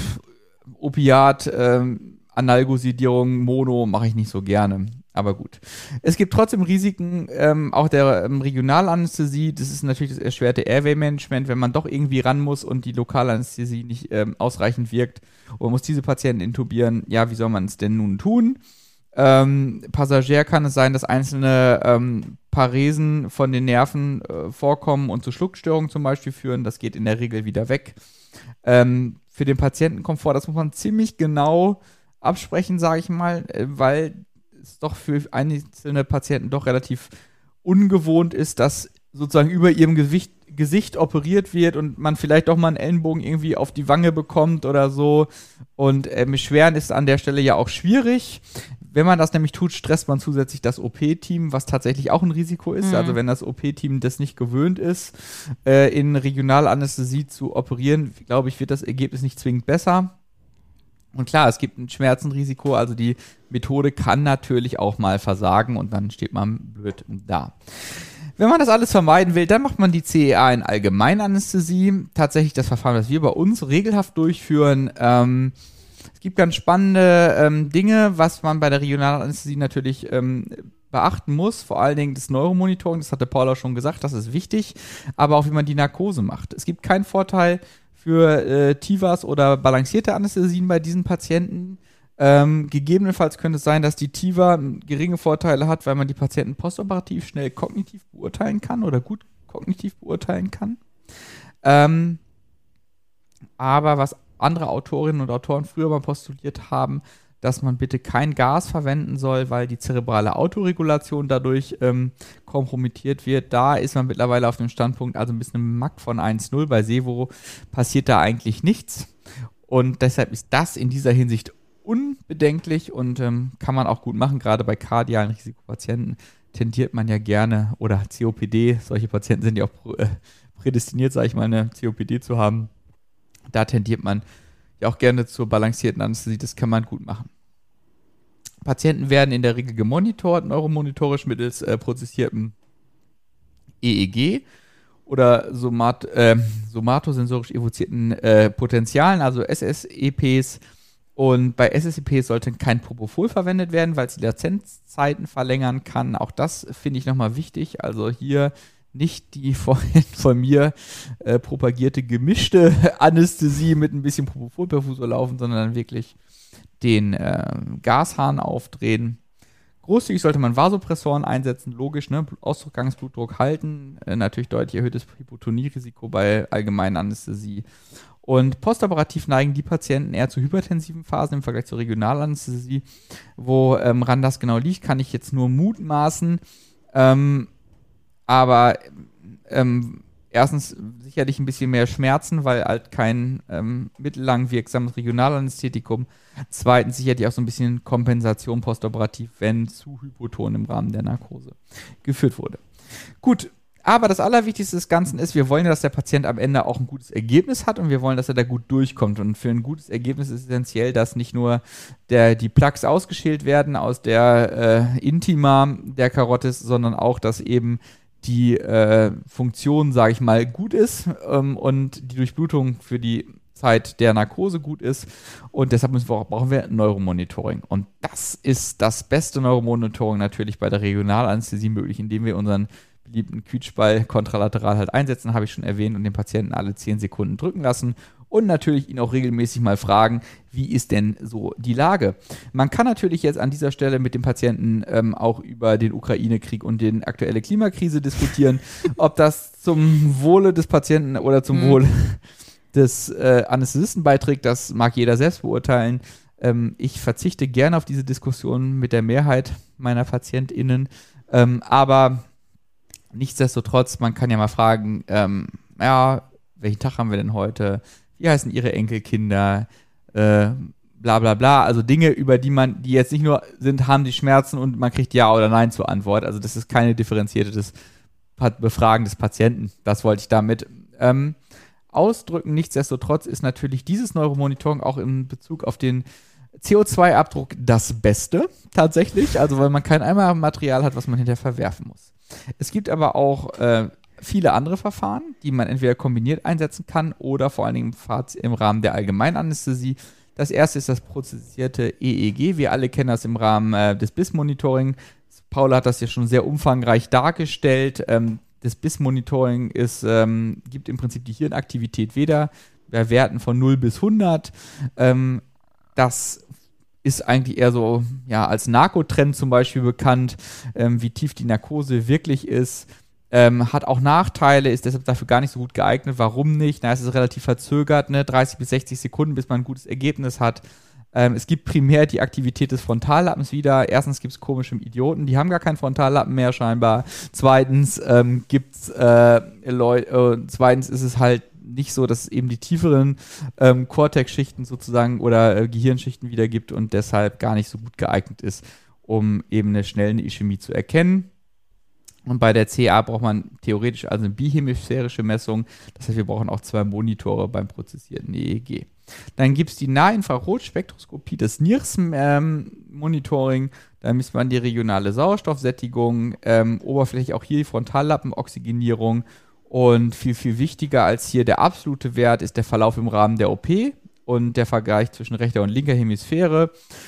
Opiat, ähm, Analgosidierung, Mono mache ich nicht so gerne, aber gut. Es gibt trotzdem Risiken, ähm, auch der ähm, Regionalanästhesie, das ist natürlich das erschwerte Airway-Management, wenn man doch irgendwie ran muss und die Lokalanästhesie nicht ähm, ausreichend wirkt und man muss diese Patienten intubieren, ja, wie soll man es denn nun tun? Ähm, Passagier kann es sein, dass einzelne ähm, Paresen von den Nerven äh, vorkommen und zu Schluckstörungen zum Beispiel führen, das geht in der Regel wieder weg. Ähm, für den Patientenkomfort, das muss man ziemlich genau absprechen, sage ich mal, weil es doch für einzelne Patienten doch relativ ungewohnt ist, dass sozusagen über ihrem Gewicht, Gesicht operiert wird und man vielleicht doch mal einen Ellenbogen irgendwie auf die Wange bekommt oder so. Und äh, Beschweren ist an der Stelle ja auch schwierig. Wenn man das nämlich tut, stresst man zusätzlich das O P-Team, was tatsächlich auch ein Risiko ist. Mhm. Also wenn das O P-Team das nicht gewöhnt ist, äh, in Regionalanästhesie zu operieren, glaube ich, wird das Ergebnis nicht zwingend besser. Und klar, es gibt ein Schmerzenrisiko, also die Methode kann natürlich auch mal versagen und dann steht man blöd da. Wenn man das alles vermeiden will, dann macht man die C E A in Allgemeinanästhesie. Tatsächlich das Verfahren, das wir bei uns regelhaft durchführen. Ähm, es gibt ganz spannende ähm, Dinge, was man bei der Regionalanästhesie natürlich ähm, beachten muss. Vor allen Dingen das Neuromonitoring, das hatte Paula schon gesagt, das ist wichtig. Aber auch wie man die Narkose macht. Es gibt keinen Vorteil für äh, T I V As oder balancierte Anästhesien bei diesen Patienten. Ähm, gegebenenfalls könnte es sein, dass die T I V A geringe Vorteile hat, weil man die Patienten postoperativ schnell kognitiv beurteilen kann oder gut kognitiv beurteilen kann. Ähm, aber was andere Autorinnen und Autoren früher mal postuliert haben, dass man bitte kein Gas verwenden soll, weil die zerebrale Autoregulation dadurch ähm, kompromittiert wird. Da ist man mittlerweile auf dem Standpunkt, also ein bisschen ein M A C von eins Komma null. Bei Sevo passiert da eigentlich nichts. Und deshalb ist das in dieser Hinsicht unbedenklich und ähm, kann man auch gut machen. Gerade bei kardialen Risikopatienten tendiert man ja gerne, oder C O P D, solche Patienten sind ja auch äh, prädestiniert, sage ich mal, eine C O P D zu haben. Da tendiert man ja auch gerne zur balancierten Anästhesie, das kann man gut machen. Patienten werden in der Regel gemonitort, neuromonitorisch mittels äh, prozessiertem E E G oder somat, äh, somatosensorisch evozierten äh, Potentialen, also S S E Ps. Und bei S S E Ps sollte kein Propofol verwendet werden, weil es die Latenzzeiten verlängern kann. Auch das finde ich nochmal wichtig. Also hier nicht die vorhin von mir äh, propagierte gemischte Anästhesie mit ein bisschen Propofol-Perfusor laufen, sondern dann wirklich den äh, Gashahn aufdrehen. Großzügig sollte man Vasopressoren einsetzen, logisch, ne? Ausgangsblutdruck halten, äh, natürlich deutlich erhöhtes Hypotonierisiko bei allgemeinen Anästhesie. Und postoperativ neigen die Patienten eher zu hypertensiven Phasen im Vergleich zur Regionalanästhesie. Woran ähm, das genau liegt, kann ich jetzt nur mutmaßen. Ähm, aber ähm, erstens sicherlich ein bisschen mehr Schmerzen, weil halt kein ähm, mittellang wirksames Regionalanästhetikum. Zweitens sicherlich auch so ein bisschen Kompensation postoperativ, wenn zu hypoton im Rahmen der Narkose geführt wurde. Gut, aber das Allerwichtigste des Ganzen ist, wir wollen ja, dass der Patient am Ende auch ein gutes Ergebnis hat und wir wollen, dass er da gut durchkommt. Und für ein gutes Ergebnis ist essentiell, dass nicht nur der, die Plaques ausgeschält werden aus der äh, Intima der Karotis, sondern auch, dass eben die äh, Funktion, sage ich mal, gut ist ähm, und die Durchblutung für die Zeit der Narkose gut ist. Und deshalb müssen wir auch, brauchen wir Neuromonitoring. Und das ist das beste Neuromonitoring natürlich bei der Regionalanästhesie möglich, indem wir unseren beliebten Quietschball kontralateral halt einsetzen, habe ich schon erwähnt, und den Patienten alle zehn Sekunden drücken lassen und natürlich ihn auch regelmäßig mal fragen, wie ist denn so die Lage? Man kann natürlich jetzt an dieser Stelle mit dem Patienten ähm, auch über den Ukraine-Krieg und die aktuelle Klimakrise diskutieren, ob das zum Wohle des Patienten oder zum mhm. Wohle des äh, Anästhesisten beiträgt, das mag jeder selbst beurteilen. Ähm, ich verzichte gerne auf diese Diskussion mit der Mehrheit meiner PatientInnen, ähm, aber nichtsdestotrotz, man kann ja mal fragen, ähm, ja, welchen Tag haben wir denn heute? Wie heißen ihre Enkelkinder? Äh, bla bla bla. Also Dinge, über die man, die jetzt nicht nur sind, haben die Schmerzen und man kriegt Ja oder Nein zur Antwort. Also das ist keine differenzierte des Befragen des Patienten. Das wollte ich damit ähm, ausdrücken. Nichtsdestotrotz ist natürlich dieses Neuromonitoring auch in Bezug auf den C O zwei Abdruck das Beste tatsächlich. Also weil man kein Eimermaterial hat, was man hinterher verwerfen muss. Es gibt aber auch äh, viele andere Verfahren, die man entweder kombiniert einsetzen kann oder vor allen Dingen im Rahmen der Allgemeinanästhesie. Das erste ist das prozessierte E E G. Wir alle kennen das im Rahmen äh, des B I S-Monitoring. Paula hat das ja schon sehr umfangreich dargestellt. Ähm, das B I S-Monitoring ist, ähm, gibt im Prinzip die Hirnaktivität wieder bei Werten von null bis hundert. Ähm, das ist eigentlich eher so ja, als Narkotrend zum Beispiel bekannt, ähm, wie tief die Narkose wirklich ist. Ähm, hat auch Nachteile, ist deshalb dafür gar nicht so gut geeignet. Warum nicht? Na, es ist relativ verzögert, ne? dreißig bis sechzig Sekunden, bis man ein gutes Ergebnis hat. Ähm, es gibt primär die Aktivität des Frontallappens wieder. Erstens gibt es komische Idioten, die haben gar keinen Frontallappen mehr scheinbar. Zweitens ähm, gibt's äh, Leute, äh, zweitens ist es halt nicht so, dass es eben die tieferen ähm, Cortex-Schichten sozusagen oder äh, Gehirnschichten wieder gibt und deshalb gar nicht so gut geeignet ist, um eben eine schnelle Ischämie zu erkennen. Und bei der C A braucht man theoretisch also eine bihemisphärische Messung. Das heißt, wir brauchen auch zwei Monitore beim prozessierten E E G. Dann gibt es die Nahinfrarotspektroskopie, das N I R S-Monitoring. Ähm, da misst man die regionale Sauerstoffsättigung, ähm, oberflächlich auch hier die Frontallappenoxygenierung. Und viel, viel wichtiger als hier der absolute Wert ist der Verlauf im Rahmen der O P und der Vergleich zwischen rechter und linker Hemisphäre.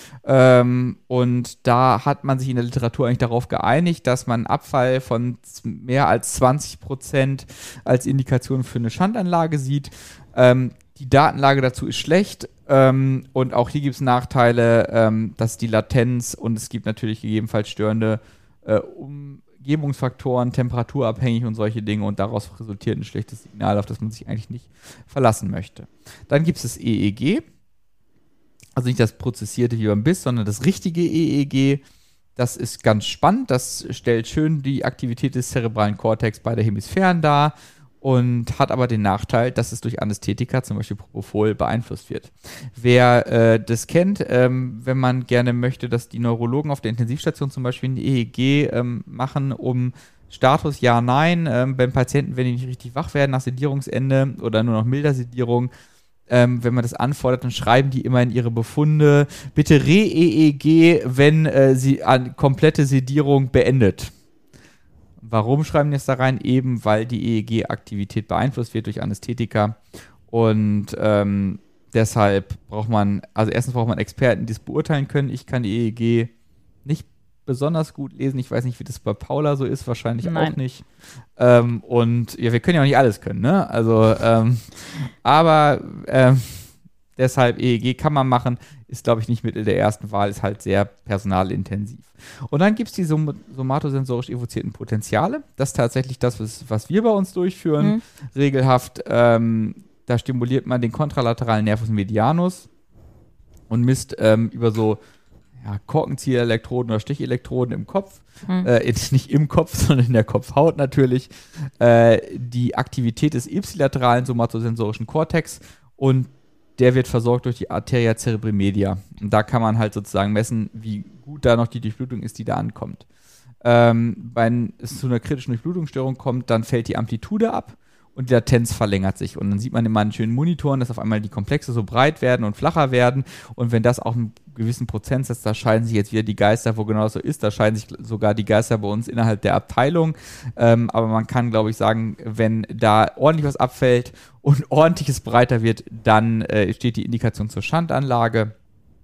Ähm, und da hat man sich in der Literatur eigentlich darauf geeinigt, dass man einen Abfall von mehr als zwanzig Prozent als Indikation für eine Schandanlage sieht. Ähm, die Datenlage dazu ist schlecht ähm, und auch hier gibt es Nachteile, ähm, dass die Latenz und es gibt natürlich gegebenenfalls störende äh, Umgebungsfaktoren, temperaturabhängig und solche Dinge und daraus resultiert ein schlechtes Signal, auf das man sich eigentlich nicht verlassen möchte. Dann gibt es das E E G. Also nicht das prozessierte wie beim B I S, sondern das richtige E E G. Das ist ganz spannend. Das stellt schön die Aktivität des zerebralen Kortex bei der Hemisphären dar und hat aber den Nachteil, dass es durch Anästhetika, zum Beispiel Propofol, beeinflusst wird. Wer äh, das kennt, ähm, wenn man gerne möchte, dass die Neurologen auf der Intensivstation zum Beispiel ein E E G ähm, machen, um Status Ja, Nein, ähm, beim Patienten, wenn die nicht richtig wach werden nach Sedierungsende oder nur noch milder Sedierung, Ähm, wenn man das anfordert, dann schreiben die immer in ihre Befunde, bitte Re-E E G, wenn äh, sie an komplette Sedierung beendet. Warum schreiben die es da rein? Eben, weil die E E G-Aktivität beeinflusst wird durch Anästhetika und ähm, deshalb braucht man, also erstens braucht man Experten, die es beurteilen können. Ich kann die E E G nicht besonders gut lesen. Ich weiß nicht, wie das bei Paula so ist, wahrscheinlich Nein. auch nicht. Ähm, und ja, wir können ja auch nicht alles können, ne? Also, ähm, aber ähm, deshalb E E G kann man machen, ist, glaube ich, nicht Mittel der ersten Wahl, ist halt sehr personalintensiv. Und dann gibt es die som- somatosensorisch evozierten Potenziale. Das ist tatsächlich das, was, was wir bei uns durchführen, mhm. regelhaft. Ähm, da stimuliert man den kontralateralen Nervus medianus und misst ähm, über so ja, Korkenziehelektroden oder Stichelektroden im Kopf, hm. äh, nicht im Kopf, sondern in der Kopfhaut natürlich, äh, die Aktivität des ipsilateralen somatosensorischen Kortex und der wird versorgt durch die Arteria cerebri media. Und da kann man halt sozusagen messen, wie gut da noch die Durchblutung ist, die da ankommt. ähm, wenn es zu einer kritischen Durchblutungsstörung kommt, dann fällt die Amplitude ab und die Latenz verlängert sich. Und dann sieht man immer an schönen Monitoren, dass auf einmal die Komplexe so breit werden und flacher werden. Und wenn das auf einen gewissen Prozentsatz, da scheiden sich jetzt wieder die Geister, wo genau das so ist, da scheiden sich sogar die Geister bei uns innerhalb der Abteilung. Ähm, aber man kann, glaube ich, sagen, wenn da ordentlich was abfällt und ordentliches breiter wird, dann äh, steht die Indikation zur Schandanlage.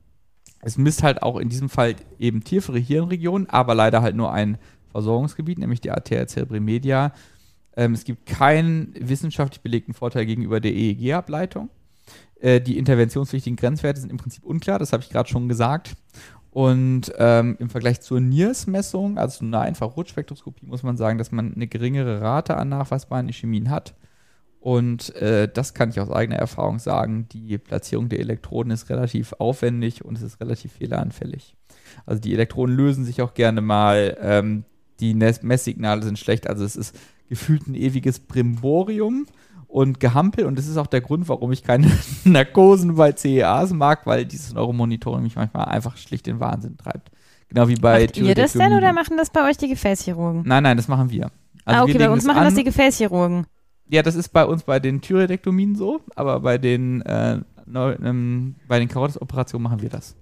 Es misst halt auch in diesem Fall eben tiefere Hirnregionen, aber leider halt nur ein Versorgungsgebiet, nämlich die Arteria cerebri media. Ähm, es gibt keinen wissenschaftlich belegten Vorteil gegenüber der E E G-Ableitung. Äh, die interventionspflichtigen Grenzwerte sind im Prinzip unklar, das habe ich gerade schon gesagt. Und ähm, im Vergleich zur N I R S-Messung, also einer Infrarotspektroskopie, muss man sagen, dass man eine geringere Rate an nachweisbaren Ischämien hat. Und äh, das kann ich aus eigener Erfahrung sagen, die Platzierung der Elektroden ist relativ aufwendig und es ist relativ fehleranfällig. Also die Elektroden lösen sich auch gerne mal, ähm, die Messsignale sind schlecht, also es ist gefühlt ein ewiges Brimborium und Gehampel und das ist auch der Grund, warum ich keine Narkosen bei C E As mag, weil dieses Neuromonitoring mich manchmal einfach schlicht in Wahnsinn treibt. Genau wie bei Macht ihr das denn oder machen das bei euch die Gefäßchirurgen? Nein, nein, das machen wir. Also ah, okay, wir bei uns machen an. das die Gefäßchirurgen. Ja, das ist bei uns bei den Thyroidektomien so, aber bei den, äh, neu, ähm, bei den Karotis-Operationen machen wir das.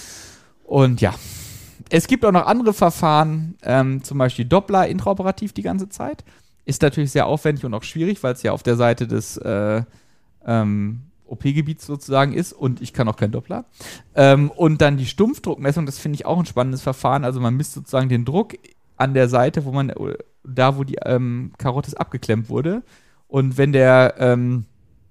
Und ja, es gibt auch noch andere Verfahren, ähm, zum Beispiel Doppler intraoperativ die ganze Zeit. Ist natürlich sehr aufwendig und auch schwierig, weil es ja auf der Seite des äh, ähm, O P-Gebiets sozusagen ist und ich kann auch kein Doppler. Ähm, und dann die Stumpfdruckmessung, das finde ich auch ein spannendes Verfahren. Also man misst sozusagen den Druck an der Seite, wo man, da wo die ähm, Karotis abgeklemmt wurde. Und wenn der ähm,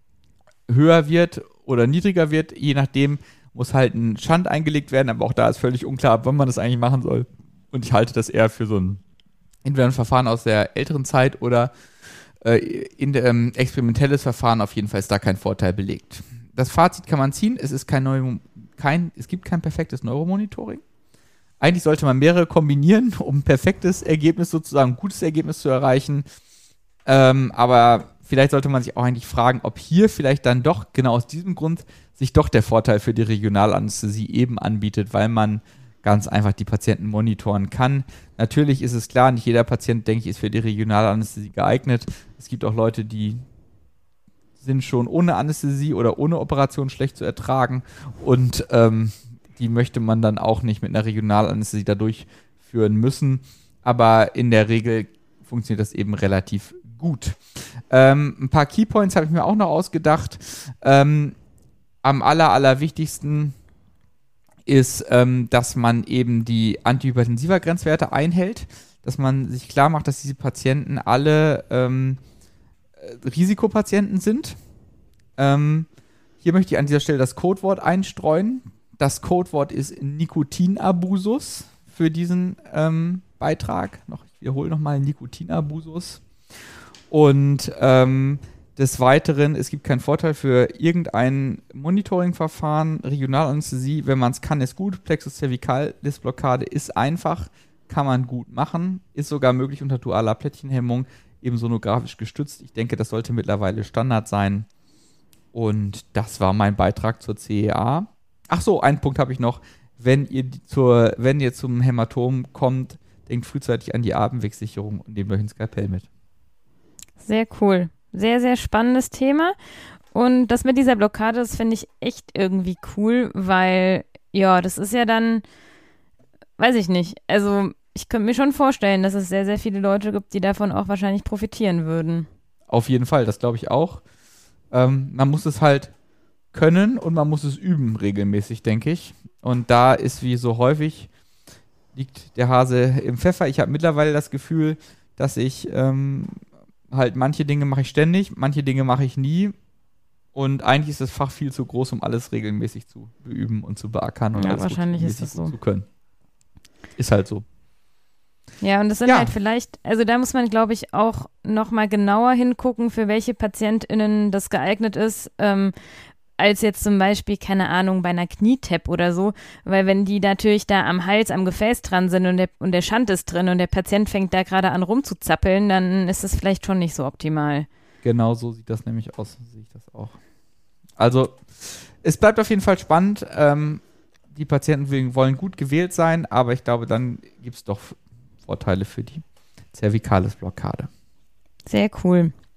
höher wird oder niedriger wird, je nachdem, muss halt ein Shunt eingelegt werden, aber auch da ist völlig unklar, wann man das eigentlich machen soll. Und ich halte das eher für so ein entweder ein Verfahren aus der älteren Zeit oder äh, in der, ähm, experimentelles Verfahren, auf jeden Fall ist da kein Vorteil belegt. Das Fazit kann man ziehen, es ist kein, Neuro, kein es gibt kein perfektes Neuromonitoring. Eigentlich sollte man mehrere kombinieren, um ein perfektes Ergebnis sozusagen, ein gutes Ergebnis zu erreichen. Ähm, aber vielleicht sollte man sich auch eigentlich fragen, ob hier vielleicht dann doch genau aus diesem Grund sich doch der Vorteil für die Regionalanästhesie eben anbietet, weil man ganz einfach die Patienten monitoren kann. Natürlich ist es klar, nicht jeder Patient, denke ich, ist für die Regionalanästhesie geeignet. Es gibt auch Leute, die sind schon ohne Anästhesie oder ohne Operation schlecht zu ertragen und ähm, die möchte man dann auch nicht mit einer Regionalanästhesie da durchführen müssen. Aber in der Regel funktioniert das eben relativ gut. Ähm, ein paar Keypoints habe ich mir auch noch ausgedacht. Ähm, am aller, allerwichtigsten ist, ähm, dass man eben die Antihypertensiva-Grenzwerte einhält, dass man sich klar macht, dass diese Patienten alle ähm, Risikopatienten sind. Ähm, hier möchte ich an dieser Stelle das Codewort einstreuen. Das Codewort ist Nikotinabusus für diesen ähm, Beitrag. Noch, ich wiederhole nochmal Nikotinabusus. Und ähm, des Weiteren, es gibt keinen Vorteil für irgendein Monitoring-Verfahren. Regionalanästhesie, wenn man es kann, ist gut. Plexus-Cervicalis-Blockade ist einfach, kann man gut machen. Ist sogar möglich unter dualer Plättchenhemmung, eben sonografisch gestützt. Ich denke, das sollte mittlerweile Standard sein. Und das war mein Beitrag zur C E A. Ach so, einen Punkt habe ich noch. Wenn ihr, zur, wenn ihr zum Hämatom kommt, denkt frühzeitig an die Atemwegssicherung und nehmt euch ein Skalpell mit. Sehr cool. Sehr, sehr spannendes Thema. Und das mit dieser Blockade, das finde ich echt irgendwie cool, weil, ja, das ist ja dann, weiß ich nicht, also ich könnte mir schon vorstellen, dass es sehr, sehr viele Leute gibt, die davon auch wahrscheinlich profitieren würden. Auf jeden Fall, das glaube ich auch. Ähm, man muss es halt können und man muss es üben regelmäßig, denke ich. Und da ist wie so häufig, liegt der Hase im Pfeffer. Ich habe mittlerweile das Gefühl, dass ich ähm, halt manche Dinge mache ich ständig, manche Dinge mache ich nie. Und eigentlich ist das Fach viel zu groß, um alles regelmäßig zu beüben und zu beackern und ja, alles wahrscheinlich ist das so. zu können. Ist halt so. Ja, und das sind ja. halt vielleicht, also da muss man, glaube ich, auch nochmal genauer hingucken, für welche PatientInnen das geeignet ist, ähm, als jetzt zum Beispiel, keine Ahnung, bei einer Knietap oder so, weil wenn die natürlich da am Hals, am Gefäß dran sind und der, und der Schand ist drin und der Patient fängt da gerade an rumzuzappeln, dann ist das vielleicht schon nicht so optimal. Genau so sieht das nämlich aus, sehe ich das auch. Also, es bleibt auf jeden Fall spannend. Ähm, die Patienten wollen gut gewählt sein, aber ich glaube, dann gibt es doch Vorteile für die Zervikalis-Blockade. Sehr cool.